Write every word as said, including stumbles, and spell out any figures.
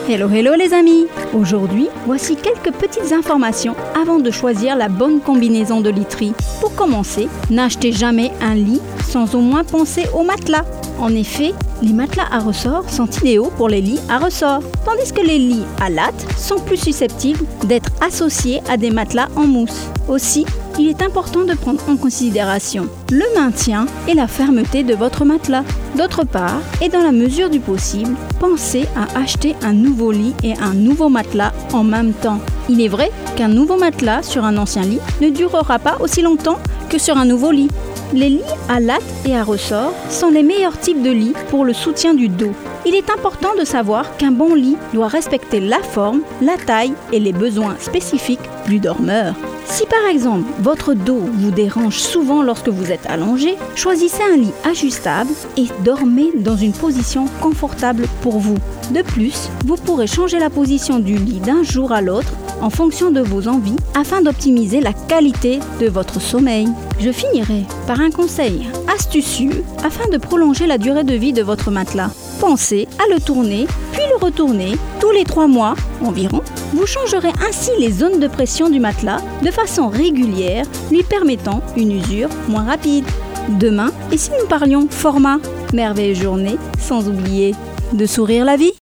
Hello hello les amis! Aujourd'hui, voici quelques petites informations avant de choisir la bonne combinaison de literie. Pour commencer, n'achetez jamais un lit sans au moins penser au matelas. En effet, les matelas à ressort sont idéaux pour les lits à ressort, tandis que les lits à lattes sont plus susceptibles d'être associés à des matelas en mousse. Aussi, il est important de prendre en considération le maintien et la fermeté de votre matelas. D'autre part, et dans la mesure du possible, pensez à acheter un nouveau lit et un nouveau matelas en même temps. Il est vrai qu'un nouveau matelas sur un ancien lit ne durera pas aussi longtemps que sur un nouveau lit. Les lits à lattes et à ressort sont les meilleurs types de lits pour le soutien du dos. Il est important de savoir qu'un bon lit doit respecter la forme, la taille et les besoins spécifiques du dormeur. Si par exemple votre dos vous dérange souvent lorsque vous êtes allongé, choisissez un lit ajustable et dormez dans une position confortable pour vous. De plus, vous pourrez changer la position du lit d'un jour à l'autre en fonction de vos envies afin d'optimiser la qualité de votre sommeil. Je finirai par un conseil astucieux afin de prolonger la durée de vie de votre matelas. Pensez à le tourner puis le retourner tous les trois mois environ. Vous changerez ainsi les zones de pression du matelas de façon régulière, lui permettant une usure moins rapide. Demain, et si nous parlions format? Merveilleuse journée, sans oublier de sourire la vie.